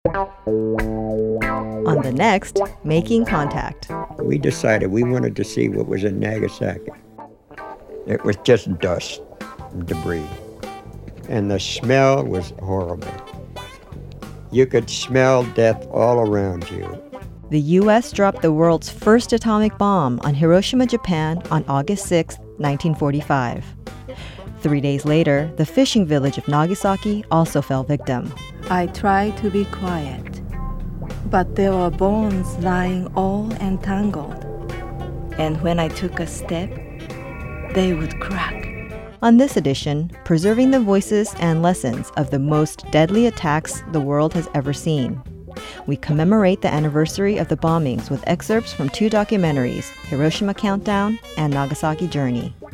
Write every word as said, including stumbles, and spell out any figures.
On the next, Making Contact. We decided we wanted to see what was in Nagasaki. It was just dust, debris. And the smell was horrible. You could smell death all around you. The U S dropped the world's first atomic bomb on Hiroshima, Japan on August sixth, nineteen forty-five. Three days later, the fishing village of Nagasaki also fell victim. I tried to be quiet, but there were bones lying all entangled. And when I took a step, they would crack. On this edition, preserving the voices and lessons of the most deadly attacks the world has ever seen. We commemorate the anniversary of the bombings with excerpts from two documentaries, Hiroshima Countdown and Nagasaki Journey.